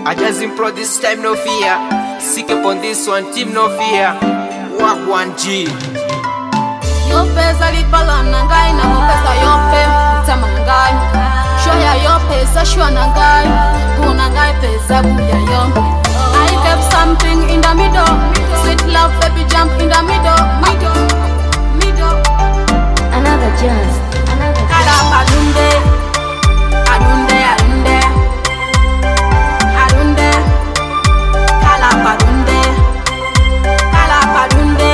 I just implore this time, no fear. Seek upon this one, team, no fear. Walk 1G. Yo pesa litbala nangai na pesa yope tama nangai. Shoya yo pesa shwa nangai. Kuna ngai pesa buya yo. I kept something in the middle. Sweet love baby jump in the middle. Middle. Another jazz. Kala padunde. Adunde. Kala padunde. Kala padunde.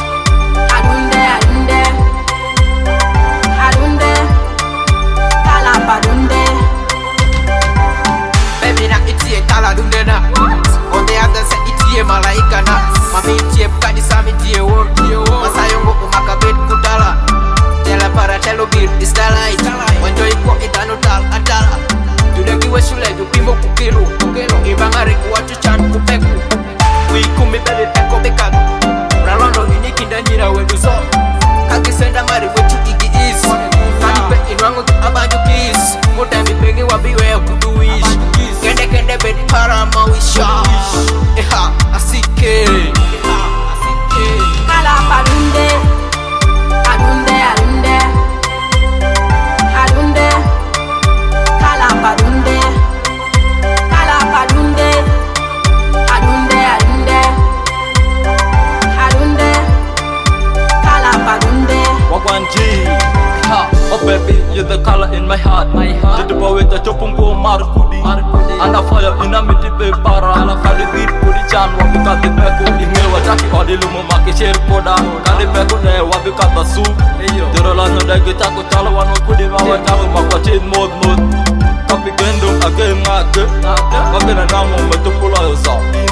Baby na itie kala dunde na. On the other side itie malaika na. Mami itie kanisa mi itie work. Masayongo umakabet kutala. Tela para telo bir is the light. Wanjoi ko itano tal atala. Tudakiwe shule jupimo kukiru. Ibangari kuwa chuchan kupeku. Wikumi bebe peko bekagu. Ralondo iniki ndanyira wenduzo. Kakisenda mari wetu igi is. Kanipe inwangu tu abanyo kiss. Mutemi pengi wabiwe kuduish. Kende bet para mawisha. Eha asike. Kala padunde. Kala padunde. Oh baby, you're the color in my heart. Did the boy with the chopungo markudi. And a fire in a miti be para. Kali beat kudi chan wabuka the beko. Inge wajaki odi lumo maki share koda. Kali beko ne wabika the soup. Tirola no de gita ko chala wano kudi mawa chalu makwa chain mode. Tapi gendum again ngake. Wabena namo metupula yosa.